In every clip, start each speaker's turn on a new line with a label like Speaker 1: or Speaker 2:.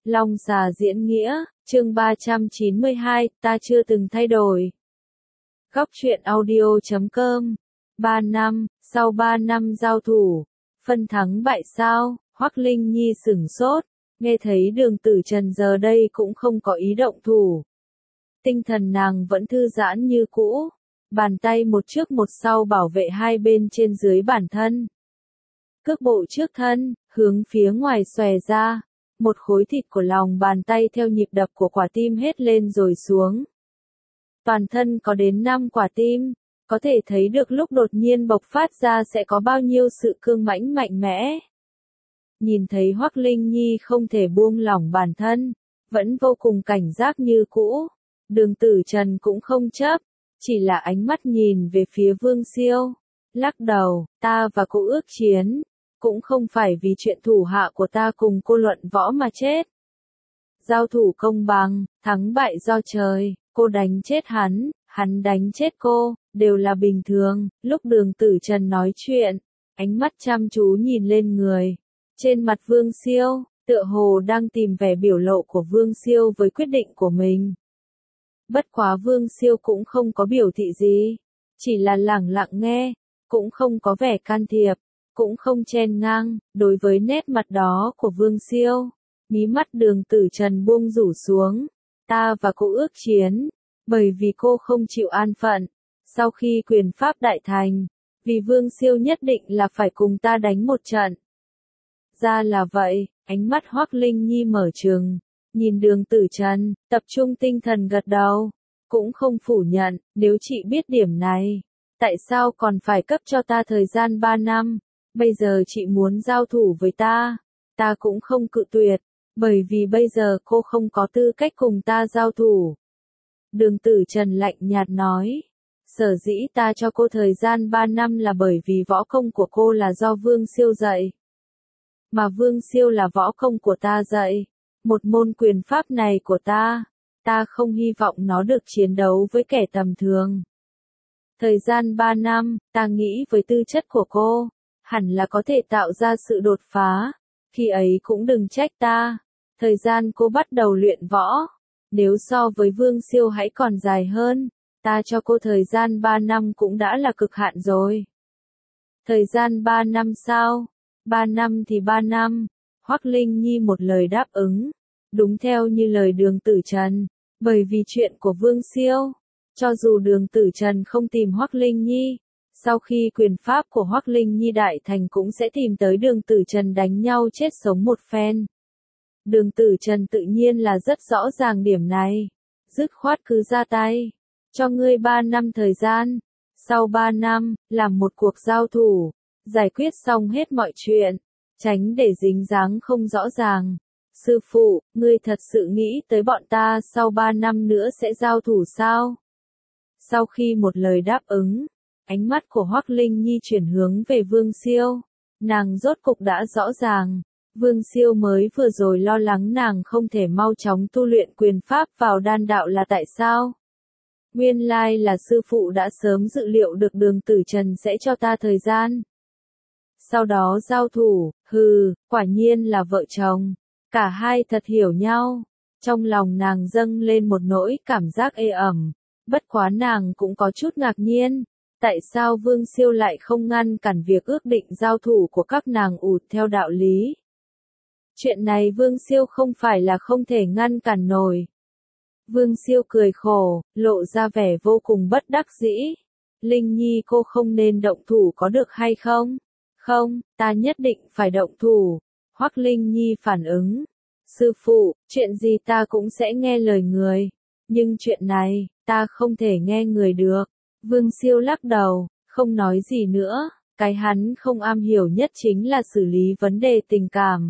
Speaker 1: Long xà diễn nghĩa, chương 392, ta chưa từng thay đổi. Góc truyện audio.com. 3 năm, sau 3 năm giao thủ, phân thắng bại sao? Hoắc Linh Nhi sửng sốt, nghe thấy Đường Tử Trần giờ đây cũng không có ý động thủ. Tinh thần nàng vẫn thư giãn như cũ, bàn tay một trước một sau bảo vệ hai bên trên dưới bản thân. Cước bộ trước thân, hướng phía ngoài xòe ra, một khối thịt của lòng bàn tay theo nhịp đập của quả tim hết lên rồi xuống. Toàn thân có đến 5 quả tim, có thể thấy được lúc đột nhiên bộc phát ra sẽ có bao nhiêu sự cương mãnh mạnh mẽ. Nhìn thấy Hoắc Linh Nhi không thể buông lỏng bản thân, vẫn vô cùng cảnh giác như cũ, Đường Tử Trần cũng không chấp, chỉ là ánh mắt nhìn về phía Vương Siêu, lắc đầu, ta và cô ước chiến, cũng không phải vì chuyện thủ hạ của ta cùng cô luận võ mà chết. Giao thủ công bằng, thắng bại do trời, cô đánh chết hắn đánh chết cô, đều là bình thường. Lúc Đường Tử Trần nói chuyện, ánh mắt chăm chú nhìn lên người. Trên mặt Vương Siêu, tựa hồ đang tìm vẻ biểu lộ của Vương Siêu với quyết định của mình. Bất quá Vương Siêu cũng không có biểu thị gì, chỉ là lẳng lặng nghe, cũng không có vẻ can thiệp, cũng không chen ngang. Đối với nét mặt đó của Vương Siêu, mí mắt Đường Tử Trần buông rủ xuống. Ta và cô ước chiến, bởi vì cô không chịu an phận. Sau khi quyền pháp đại thành, vì Vương Siêu nhất định là phải cùng ta đánh một trận. Ra là vậy, ánh mắt Hoắc Linh Nhi mở trừng, nhìn Đường Tử Trần, tập trung tinh thần gật đầu, cũng không phủ nhận, nếu chị biết điểm này, tại sao còn phải cấp cho ta thời gian 3 năm, bây giờ chị muốn giao thủ với ta cũng không cự tuyệt, bởi vì bây giờ cô không có tư cách cùng ta giao thủ. Đường Tử Trần lạnh nhạt nói, sở dĩ ta cho cô thời gian 3 năm là bởi vì võ công của cô là do Vương Siêu dạy. Mà Vương Siêu là võ công của ta dạy, một môn quyền pháp này của ta không hy vọng nó được chiến đấu với kẻ tầm thường. Thời gian 3 năm, ta nghĩ với tư chất của cô, hẳn là có thể tạo ra sự đột phá, khi ấy cũng đừng trách ta. Thời gian cô bắt đầu luyện võ, nếu so với Vương Siêu hãy còn dài hơn, ta cho cô thời gian 3 năm cũng đã là cực hạn rồi. Thời gian 3 năm sao? 3 năm thì 3 năm, Hoắc Linh Nhi một lời đáp ứng, đúng theo như lời Đường Tử Trần, bởi vì chuyện của Vương Siêu, cho dù Đường Tử Trần không tìm Hoắc Linh Nhi, sau khi quyền pháp của Hoắc Linh Nhi đại thành cũng sẽ tìm tới Đường Tử Trần đánh nhau chết sống một phen. Đường Tử Trần tự nhiên là rất rõ ràng điểm này, dứt khoát cứ ra tay, cho ngươi 3 năm thời gian, sau 3 năm, làm một cuộc giao thủ, giải quyết xong hết mọi chuyện, tránh để dính dáng không rõ ràng. Sư phụ, ngươi thật sự nghĩ tới bọn ta sau 3 năm nữa sẽ giao thủ sao? Sau khi một lời đáp ứng, ánh mắt của Hoắc Linh Nhi chuyển hướng về Vương Siêu, nàng rốt cục đã rõ ràng. Vương Siêu mới vừa rồi lo lắng nàng không thể mau chóng tu luyện quyền pháp vào đan đạo là tại sao? Nguyên lai là sư phụ đã sớm dự liệu được Đường Tử Trần sẽ cho ta thời gian. Sau đó giao thủ, quả nhiên là vợ chồng. Cả hai thật hiểu nhau. Trong lòng nàng dâng lên một nỗi cảm giác ê ẩm. Bất quá nàng cũng có chút ngạc nhiên. Tại sao Vương Siêu lại không ngăn cản việc ước định giao thủ của các nàng ụt theo đạo lý? Chuyện này Vương Siêu không phải là không thể ngăn cản nổi. Vương Siêu cười khổ, lộ ra vẻ vô cùng bất đắc dĩ. Linh Nhi cô không nên động thủ có được hay không? Không, ta nhất định phải động thủ. Hoắc Linh Nhi phản ứng. Sư phụ, chuyện gì ta cũng sẽ nghe lời người. Nhưng chuyện này, ta không thể nghe người được. Vương Siêu lắc đầu, không nói gì nữa. Cái hắn không am hiểu nhất chính là xử lý vấn đề tình cảm.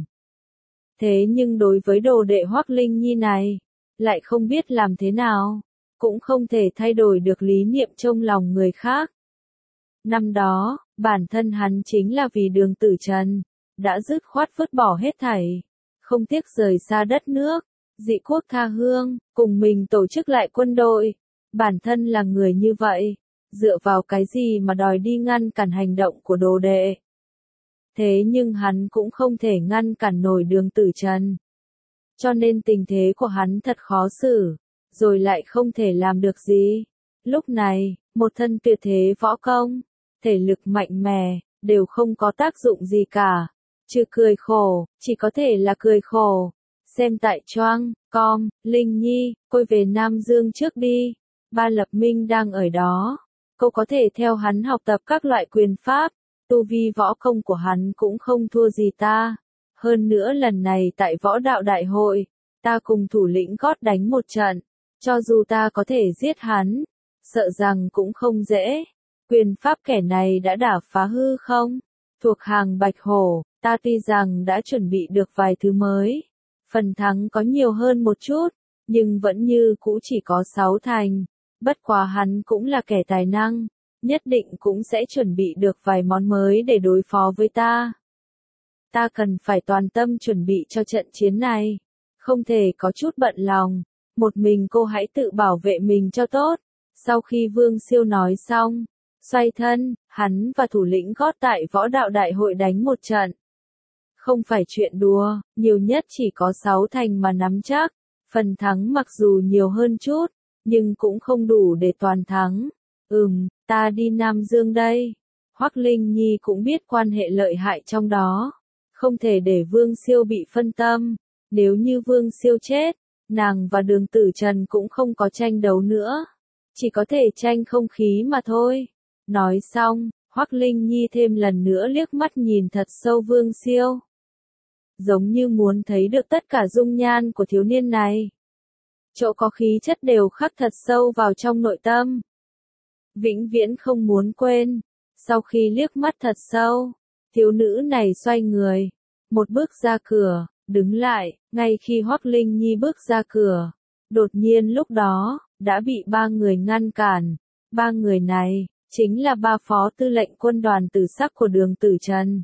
Speaker 1: Thế nhưng đối với đồ đệ Hoắc Linh Nhi này, lại không biết làm thế nào, cũng không thể thay đổi được lý niệm trong lòng người khác. Năm đó, bản thân hắn chính là vì Đường Tử Trần, đã dứt khoát vứt bỏ hết thảy, không tiếc rời xa đất nước, dị quốc tha hương, cùng mình tổ chức lại quân đội. Bản thân là người như vậy, dựa vào cái gì mà đòi đi ngăn cản hành động của đồ đệ? Thế nhưng hắn cũng không thể ngăn cản nổi Đường Tử Trần. cho nên tình thế của hắn thật khó xử, rồi lại không thể làm được gì. Lúc này, một thân tuyệt thế võ công, thể lực mạnh mẽ, đều không có tác dụng gì cả. Trừ cười khổ, chỉ có thể là cười khổ. Xem tại Choang, Com, Linh Nhi, cô về Nam Dương trước đi. Ba Lập Minh đang ở đó. Cô có thể theo hắn học tập các loại quyền pháp. Tu vi võ công của hắn cũng không thua gì ta. Hơn nữa lần này tại võ đạo đại hội, ta cùng thủ lĩnh gót đánh một trận. Cho dù ta có thể giết hắn, sợ rằng cũng không dễ. Quyền pháp kẻ này đã đả phá hư không? Thuộc hàng Bạch Hổ, ta tuy rằng đã chuẩn bị được vài thứ mới. Phần thắng có nhiều hơn một chút, nhưng vẫn như cũ chỉ có 6 thành. Bất quá hắn cũng là kẻ tài năng, nhất định cũng sẽ chuẩn bị được vài món mới để đối phó với ta. Ta cần phải toàn tâm chuẩn bị cho trận chiến này, không thể có chút bận lòng, một mình cô hãy tự bảo vệ mình cho tốt. Sau khi Vương Siêu nói xong, xoay thân, hắn và thủ lĩnh gót tại võ đạo đại hội đánh một trận. Không phải chuyện đùa, nhiều nhất chỉ có 6 thành mà nắm chắc, phần thắng mặc dù nhiều hơn chút, nhưng cũng không đủ để toàn thắng. Ta đi Nam Dương đây. Hoắc Linh Nhi cũng biết quan hệ lợi hại trong đó, không thể để Vương Siêu bị phân tâm, nếu như Vương Siêu chết, nàng và Đường Tử Trần cũng không có tranh đấu nữa, chỉ có thể tranh không khí mà thôi. Nói xong, Hoắc Linh Nhi thêm lần nữa liếc mắt nhìn thật sâu Vương Siêu, giống như muốn thấy được tất cả dung nhan của thiếu niên này. Chỗ có khí chất đều khắc thật sâu vào trong nội tâm. Vĩnh viễn không muốn quên. Sau khi liếc mắt thật sâu, thiếu nữ này xoay người, một bước ra cửa, đứng lại, ngay khi Hoắc Linh Nhi bước ra cửa, đột nhiên lúc đó, đã bị 3 người ngăn cản. 3 người này, chính là 3 phó tư lệnh quân đoàn tử sắc của Đường Tử Trần.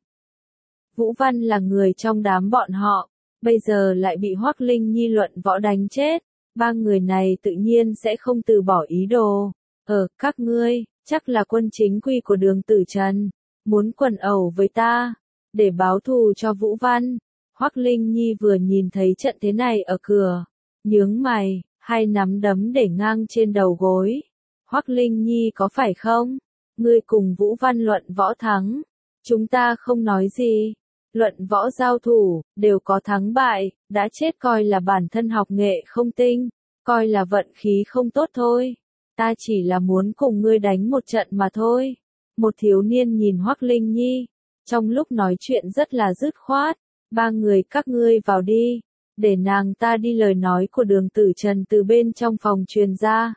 Speaker 1: Vũ Văn là người trong đám bọn họ, bây giờ lại bị Hoắc Linh Nhi luận võ đánh chết. 3 người này tự nhiên sẽ không từ bỏ ý đồ. Các ngươi, chắc là quân chính quy của Đường Tử Trần, muốn quần ẩu với ta, để báo thù cho Vũ Văn. Hoắc Linh Nhi vừa nhìn thấy trận thế này ở cửa, nhướng mày, hai nắm đấm để ngang trên đầu gối. Hoắc Linh Nhi có phải không? Ngươi cùng Vũ Văn luận võ thắng, chúng ta không nói gì. Luận võ giao thủ, đều có thắng bại, đã chết coi là bản thân học nghệ không tinh, coi là vận khí không tốt thôi. Ta chỉ là muốn cùng ngươi đánh một trận mà thôi. Một thiếu niên nhìn Hoắc Linh Nhi, trong lúc nói chuyện rất là dứt khoát. 3 người các ngươi vào đi, để nàng ta đi. Lời nói của Đường Tử Trần từ bên trong phòng truyền ra.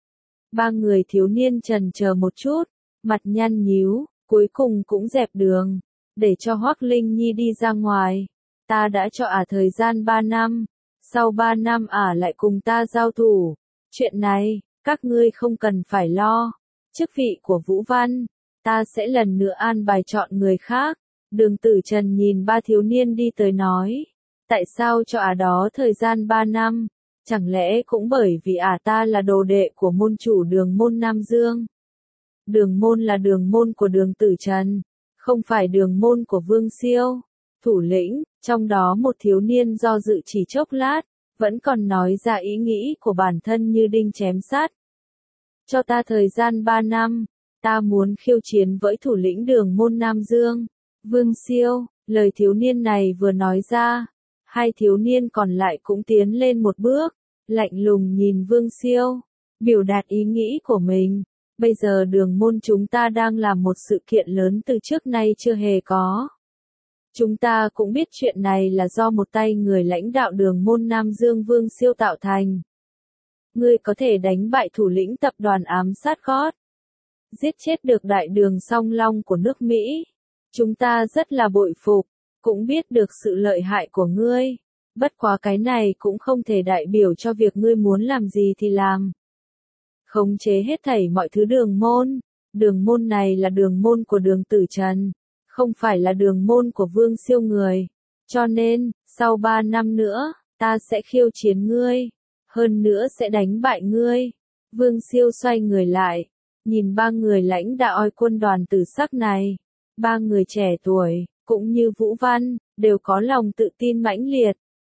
Speaker 1: 3 người thiếu niên chần chờ một chút, mặt nhăn nhíu, cuối cùng cũng dẹp đường, để cho Hoắc Linh Nhi đi ra ngoài. Ta đã cho thời gian 3 năm, sau 3 năm lại cùng ta giao thủ. Chuyện này, các ngươi không cần phải lo. Chức vị của Vũ Văn, ta sẽ lần nữa an bài chọn người khác. Đường Tử Trần nhìn 3 thiếu niên đi tới nói. Tại sao cho đó thời gian 3 năm? Chẳng lẽ cũng bởi vì ta là đồ đệ của môn chủ Đường môn Nam Dương? Đường môn là đường môn của Đường Tử Trần, không phải đường môn của Vương Siêu. Thủ lĩnh, trong đó một thiếu niên do dự chỉ chốc lát, vẫn còn nói ra ý nghĩ của bản thân như đinh chém sắt. Cho ta thời gian 3 năm, ta muốn khiêu chiến với thủ lĩnh Đường môn Nam Dương, Vương Siêu. Lời thiếu niên này vừa nói ra, 2 thiếu niên còn lại cũng tiến lên một bước, lạnh lùng nhìn Vương Siêu, biểu đạt ý nghĩ của mình. Bây giờ Đường môn chúng ta đang làm một sự kiện lớn từ trước nay chưa hề có. Chúng ta cũng biết chuyện này là do một tay người lãnh đạo Đường môn Nam Dương Vương Siêu tạo thành. Ngươi có thể đánh bại thủ lĩnh tập đoàn ám sát gót, giết chết được đại đường Song Long của nước Mỹ. Chúng ta rất là bội phục, cũng biết được sự lợi hại của ngươi. Bất quá cái này cũng không thể đại biểu cho việc ngươi muốn làm gì thì làm. Khống chế hết thảy mọi thứ đường môn. Đường môn này là đường môn của Đường Tử Trần, không phải là đường môn của Vương Siêu người. Cho nên, sau 3 năm nữa, ta sẽ khiêu chiến ngươi. Hơn nữa sẽ đánh bại ngươi. Vương Siêu xoay người lại, nhìn 3 người lãnh đạo quân đoàn tử sắc này. 3 người trẻ tuổi, cũng như Vũ Văn, đều có lòng tự tin mãnh liệt.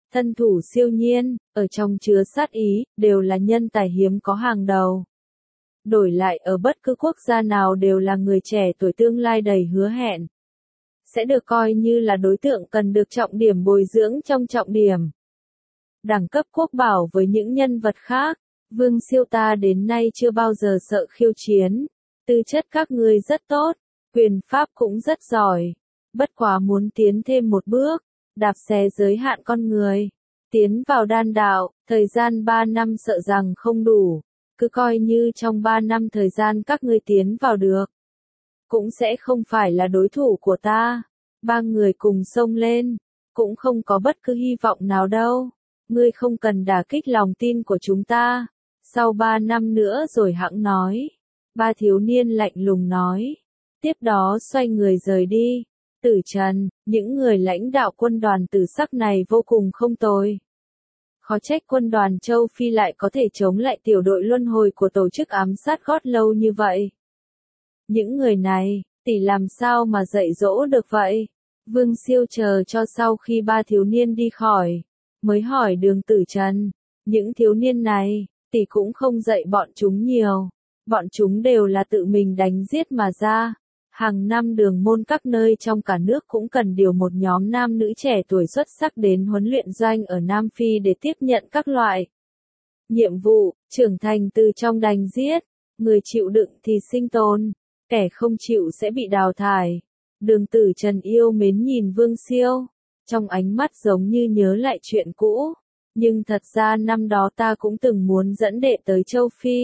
Speaker 1: thân thủ siêu nhiên, ở trong chứa sát ý, đều là nhân tài hiếm có hàng đầu. Đổi lại ở bất cứ quốc gia nào đều là người trẻ tuổi tương lai đầy hứa hẹn. Sẽ được coi như là đối tượng cần được trọng điểm bồi dưỡng trong trọng điểm. Đẳng cấp quốc bảo với những nhân vật khác, Vương Siêu ta đến nay chưa bao giờ sợ khiêu chiến. Tư chất các ngươi rất tốt, quyền pháp cũng rất giỏi. Bất quá muốn tiến thêm một bước, đạp xé giới hạn con người. Tiến vào đan đạo, thời gian 3 năm sợ rằng không đủ. Cứ coi như trong 3 năm thời gian các ngươi tiến vào được. Cũng sẽ không phải là đối thủ của ta. 3 người cùng xông lên, cũng không có bất cứ hy vọng nào đâu. Ngươi không cần đả kích lòng tin của chúng ta. Sau 3 năm nữa rồi hẵng nói. 3 thiếu niên lạnh lùng nói. Tiếp đó xoay người rời đi. Tử Trần, những người lãnh đạo quân đoàn tử sắc này vô cùng không tồi. Khó trách quân đoàn châu Phi lại có thể chống lại tiểu đội luân hồi của tổ chức ám sát gót lâu như vậy. Những người này, tỷ làm sao mà dạy dỗ được vậy? Vương Siêu chờ cho sau khi 3 thiếu niên đi khỏi, mới hỏi Đường Tử Trần. Những thiếu niên này, tỷ cũng không dạy bọn chúng nhiều. Bọn chúng đều là tự mình đánh giết mà ra. Hàng năm đường môn các nơi trong cả nước cũng cần điều một nhóm nam nữ trẻ tuổi xuất sắc đến huấn luyện doanh ở Nam Phi để tiếp nhận các loại nhiệm vụ, trưởng thành từ trong đánh giết. Người chịu đựng thì sinh tồn, kẻ không chịu sẽ bị đào thải. Đường Tử Trần yêu mến nhìn Vương Siêu, trong ánh mắt giống như nhớ lại chuyện cũ. Nhưng thật ra năm đó ta cũng từng muốn dẫn đệ tới châu Phi.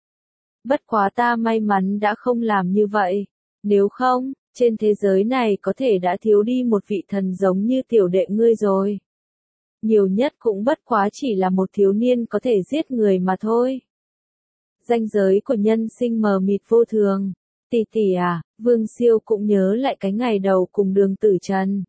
Speaker 1: Bất quá ta may mắn đã không làm như vậy. Nếu không, trên thế giới này có thể đã thiếu đi một vị thần giống như tiểu đệ ngươi rồi. Nhiều nhất cũng bất quá chỉ là một thiếu niên có thể giết người mà thôi. Ranh giới của nhân sinh mờ mịt vô thường. Tỷ tỷ à, Vương Siêu cũng nhớ lại cái ngày đầu cùng Đường Tử Trần.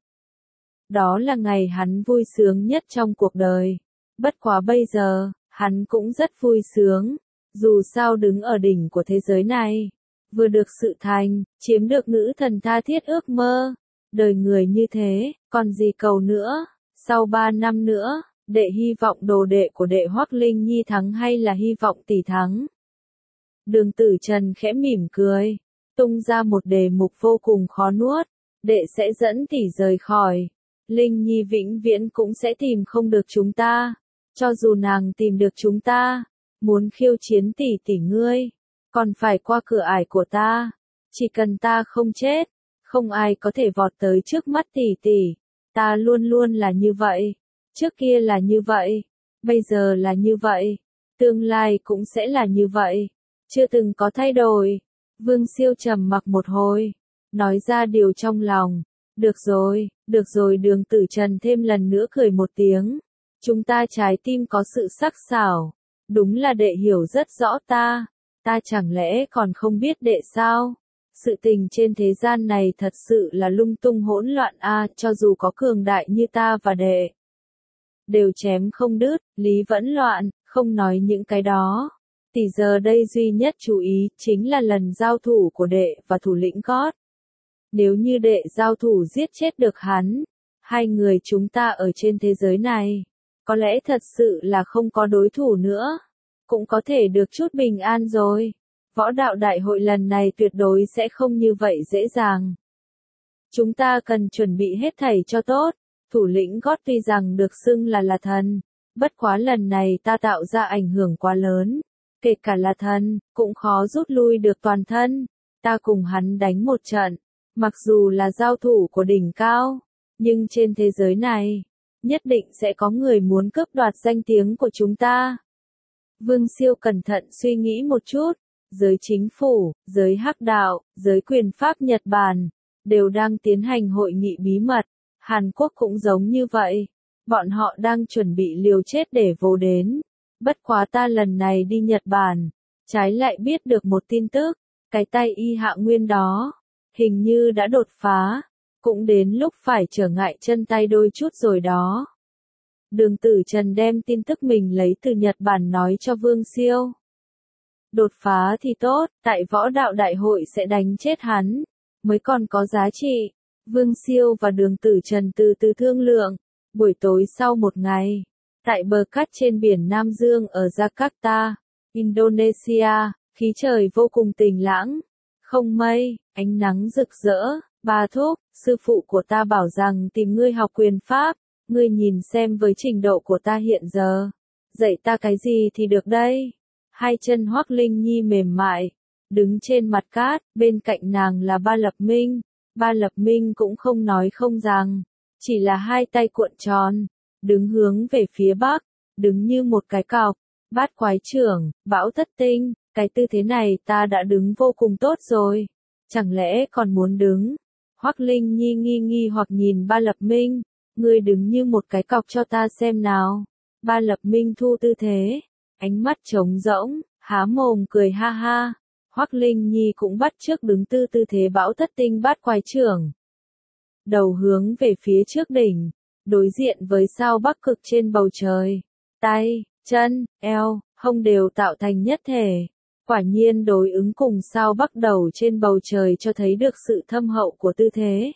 Speaker 1: Đó là ngày hắn vui sướng nhất trong cuộc đời. Bất quá bây giờ, hắn cũng rất vui sướng. Dù sao đứng ở đỉnh của thế giới này. Vừa được sự thành, chiếm được nữ thần tha thiết ước mơ. Đời người như thế, còn gì cầu nữa. Sau 3 năm nữa, đệ hy vọng đồ đệ của đệ Hoắc Linh Nhi thắng hay là hy vọng tỷ thắng? Đường Tử Trần khẽ mỉm cười, tung ra một đề mục vô cùng khó nuốt. Đệ sẽ dẫn tỷ rời khỏi. Linh Nhi vĩnh viễn cũng sẽ tìm không được chúng ta. Cho dù nàng tìm được chúng ta, muốn khiêu chiến tỷ tỷ ngươi, còn phải qua cửa ải của ta. Chỉ cần ta không chết, không ai có thể vọt tới trước mắt tỷ tỷ. Ta luôn luôn là như vậy. Trước kia là như vậy. Bây giờ là như vậy. Tương lai cũng sẽ là như vậy. Chưa từng có thay đổi. Vương Siêu trầm mặc một hồi. Nói ra điều trong lòng. Được rồi Đường Tử Trần thêm lần nữa cười một tiếng. Chúng ta trái tim có sự sắc sảo. Đúng là đệ hiểu rất rõ ta. Ta chẳng lẽ còn không biết đệ sao? Sự tình trên thế gian này thật sự là lung tung hỗn loạn a, cho dù có cường đại như ta và đệ. Đều chém không đứt, lý vẫn loạn, không nói những cái đó. Tỷ giờ đây duy nhất chú ý chính là lần giao thủ của đệ và thủ lĩnh gót. Nếu như đệ giao thủ giết chết được hắn, hai người chúng ta ở trên thế giới này, có lẽ thật sự là không có đối thủ nữa. Cũng có thể được chút bình an rồi. Võ đạo đại hội lần này tuyệt đối sẽ không như vậy dễ dàng. Chúng ta cần chuẩn bị hết thảy cho tốt. Thủ lĩnh gót tuy rằng được xưng là thần. Bất quá lần này ta tạo ra ảnh hưởng quá lớn. Kể cả là thần, cũng khó rút lui được toàn thân. Ta cùng hắn đánh một trận. Mặc dù là giao thủ của đỉnh cao. Nhưng trên thế giới này, nhất định sẽ có người muốn cướp đoạt danh tiếng của chúng ta. Vương Siêu cẩn thận suy nghĩ một chút. Giới chính phủ, giới hắc đạo, giới quyền pháp Nhật Bản, đều đang tiến hành hội nghị bí mật. Hàn Quốc cũng giống như vậy. Bọn họ đang chuẩn bị liều chết để vô đến. Bất quá ta lần này đi Nhật Bản, trái lại biết được một tin tức. Cái tay y hạ nguyên đó, hình như đã đột phá. Cũng đến lúc phải trở ngại chân tay đôi chút rồi đó. Đường Tử Trần đem tin tức mình lấy từ Nhật Bản nói cho Vương Siêu. Đột phá thì tốt, tại võ đạo đại hội sẽ đánh chết hắn, mới còn có giá trị. Vương Siêu và Đường Tử Trần từ từ thương lượng, Buổi tối sau một ngày, tại bờ cát trên biển Nam Dương ở Jakarta, Indonesia, khí trời vô cùng tình lãng, không mây, ánh nắng rực rỡ. Ba thúc, sư phụ của ta bảo rằng tìm ngươi học quyền pháp, ngươi nhìn xem với trình độ của ta hiện giờ, dạy ta cái gì thì được đây. Hai chân Hoắc Linh Nhi mềm mại, đứng trên mặt cát, bên cạnh nàng là Ba Lập Minh. Ba Lập Minh cũng không nói không rằng, chỉ là hai tay cuộn tròn, đứng hướng về phía bắc, đứng như một cái cọc. Bát quái trưởng, bão thất tinh, cái tư thế này ta đã đứng vô cùng tốt rồi, chẳng lẽ còn muốn đứng? Hoắc Linh Nhi nghi hoặc nhìn Ba Lập Minh, ngươi đứng như một cái cọc cho ta xem nào. Ba Lập Minh thu tư thế, ánh mắt trống rỗng, há mồm cười ha ha. Hoắc Linh Nhi cũng bắt chước đứng tư thế bão thất tinh bát quái trưởng. Đầu hướng về phía trước đỉnh, đối diện với sao bắc cực trên bầu trời. Tay, chân, eo, hông đều tạo thành nhất thể. Quả nhiên đối ứng cùng sao bắc đầu trên bầu trời cho thấy được sự thâm hậu của tư thế.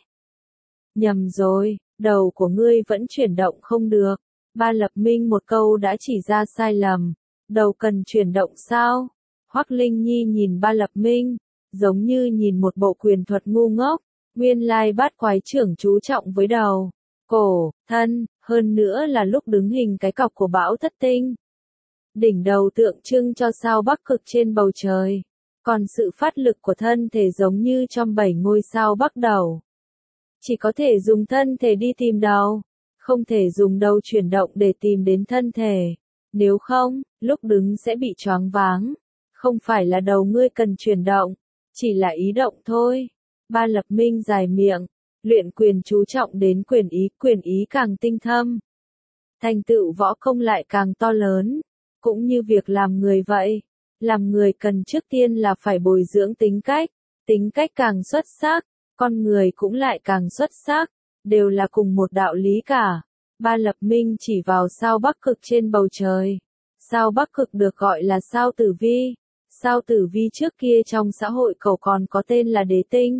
Speaker 1: Nhầm rồi, đầu của ngươi vẫn chuyển động không được. Ba Lập Minh một câu đã chỉ ra sai lầm. Đầu cần chuyển động sao? Hoắc Linh Nhi nhìn Ba Lập Minh, giống như nhìn một bộ quyền thuật ngu ngốc. Nguyên lai bát quái trưởng chú trọng với đầu, cổ, thân, hơn nữa là lúc đứng hình cái cọc của bão thất tinh. Đỉnh đầu tượng trưng cho sao bắc cực trên bầu trời, còn sự phát lực của thân thể giống như trong 7 ngôi sao bắc đầu. Chỉ có thể dùng thân thể đi tìm đầu, không thể dùng đầu chuyển động để tìm đến thân thể. Nếu không, lúc đứng sẽ bị choáng váng. Không phải là đầu ngươi cần chuyển động, chỉ là ý động thôi. Ba Lập Minh dài miệng, luyện quyền chú trọng đến quyền ý càng tinh thâm. Thành tựu võ công lại càng to lớn, cũng như việc làm người vậy. Làm người cần trước tiên là phải bồi dưỡng tính cách càng xuất sắc, con người cũng lại càng xuất sắc, đều là cùng một đạo lý cả. Ba Lập Minh chỉ vào sao bắc cực trên bầu trời. Sao bắc cực được gọi là sao tử vi. Sao tử vi trước kia trong xã hội cầu còn có tên là đế tinh.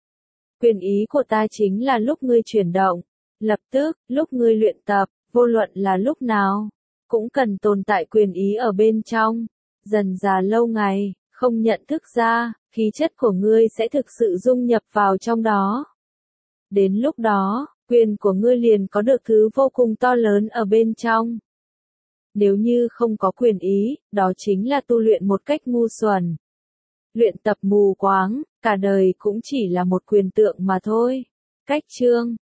Speaker 1: Quyền ý của ta chính là lúc ngươi chuyển động, lập tức, lúc ngươi luyện tập, vô luận là lúc nào, cũng cần tồn tại quyền ý ở bên trong. Dần dà lâu ngày, không nhận thức ra, khí chất của ngươi sẽ thực sự dung nhập vào trong đó. Đến lúc đó, quyền của ngươi liền có được thứ vô cùng to lớn ở bên trong. Nếu như không có quyền ý, đó chính là tu luyện một cách ngu xuẩn. Luyện tập mù quáng, cả đời cũng chỉ là một quyền tượng mà thôi. Cách chương